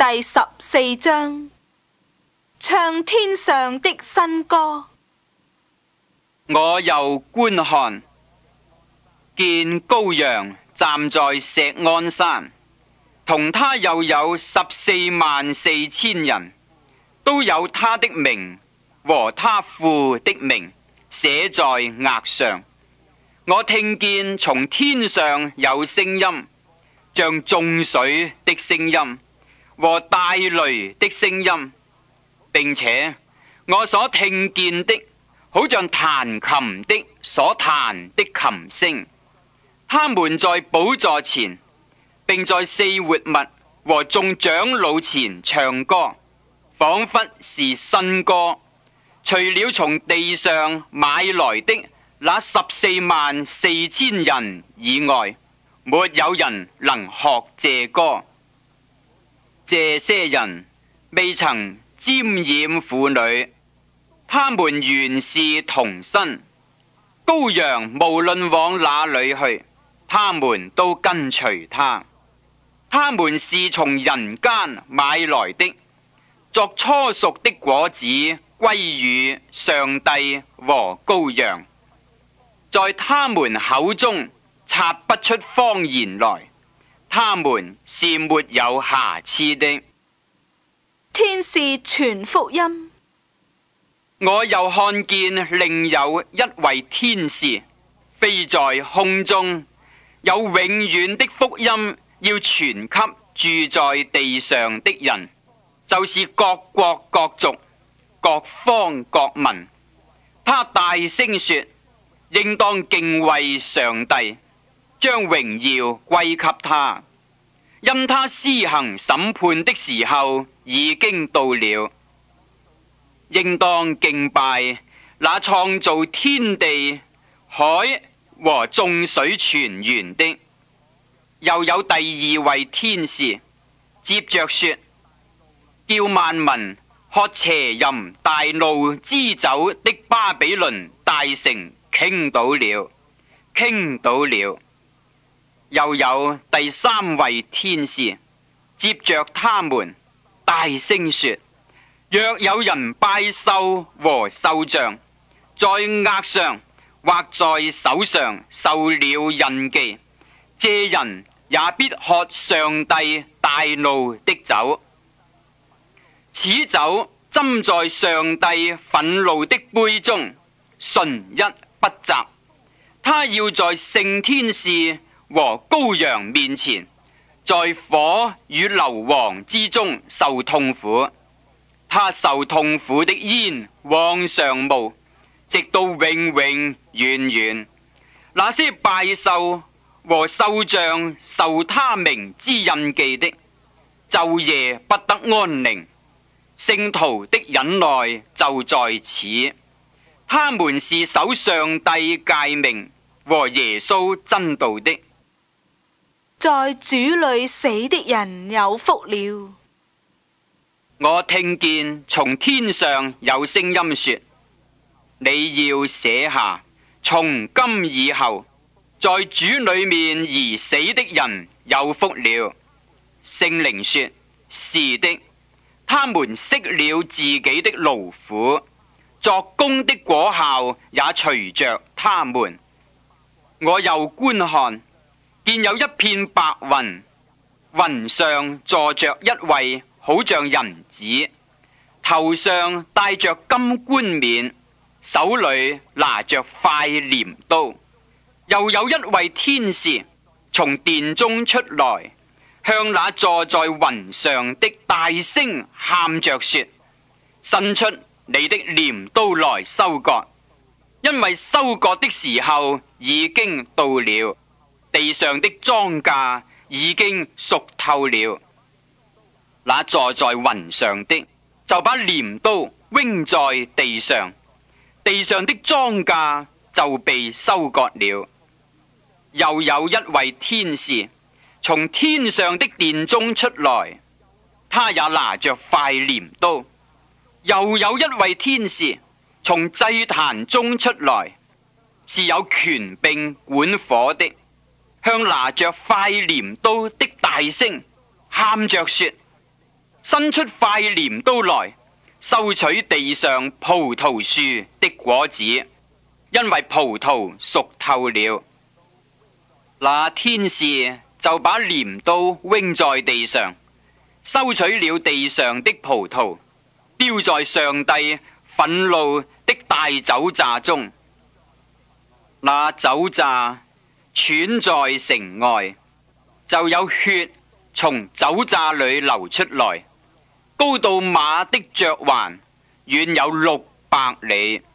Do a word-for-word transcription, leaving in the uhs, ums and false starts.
第十四章，唱天上的新歌。 我又觀看，見羔羊站在錫安山，同他又有十四萬四千人，都有他的名和他父的名寫在額上。我聽見從天上有聲音，像眾水的聲音和大雷的聲音，並且我所聽見的好像彈琴的所彈的琴聲。他們在寶座前，並在四活物和眾長老前唱歌，仿佛是新歌。除了從地上買來的那十四萬四千人以外，沒有人能學這歌。這些人未曾沾染婦女，他們原是童身。羔羊無論往哪裏去，他們都跟隨他。他們是從人間買來的，作初熟的果子歸與上帝和羔羊。在他們口中察不出謊言來，他們是沒有瑕疵的。 天使傳福音。 我又看見另有一位天使飛在空中，有永遠的福音要傳給住在地上的人，就是各國各族各方各民。他大聲說，應當敬畏上帝，將榮耀歸給他，因他施行審判的時候已經到了。應當敬拜那創造天地海和眾水泉源的。又有第二位天使接着說，叫萬民喝邪淫大怒之酒的巴比倫大城傾倒了，傾倒了。又有第三位天使接着他們大聲說，若有人拜獸和獸像，在額上或在手上受了印記，這人也必喝上帝大怒的酒。此酒斟在上帝憤怒的杯中，純一不雜。他要在聖天使和羔羊面前，在火與硫磺之中受痛苦。他受痛苦的煙往上冒，直到永永遠遠。那些拜獸和獸像受他名之印記的，晝夜不得安寧。聖徒的忍耐就在此。他們是守上帝誡命和耶穌真道的。 在主裏死的人有福了。 我聽見從天上有聲音說，你要寫下，從今以後，在主裏面而死的人有福了。聖靈說，是的，他們息了自己的勞苦，作工的果效也隨着他們。我又觀看，見有一片白雲，雲上坐着一位好像人子，頭上戴着金冠冕，手裏拿着塊鐮刀。又有一位天使從殿中出來，向那坐在雲上的大聲喊着說，伸出你的鐮刀來收割，因為收割的時候已經到了，地上的莊稼已經熟透了。那坐在雲上的就把鐮刀扔在地上，地上的莊稼就被收割了。又有一位天使從天上的殿中出來，他也拿着塊鐮刀。又有一位天使從祭壇中出來，是有權柄管火的，向拿着塊鐮刀的大聲喊着說， 伸出快鐮刀來，收取地上葡萄樹的果子，因為葡萄熟透了。那天使就把鐮刀扔在地上，收取了地上的葡萄，丟在上帝憤怒的大酒榨中。那酒榨踹在城外，就有血從酒榨裏流出來，高到馬的嚼環，遠有六百里。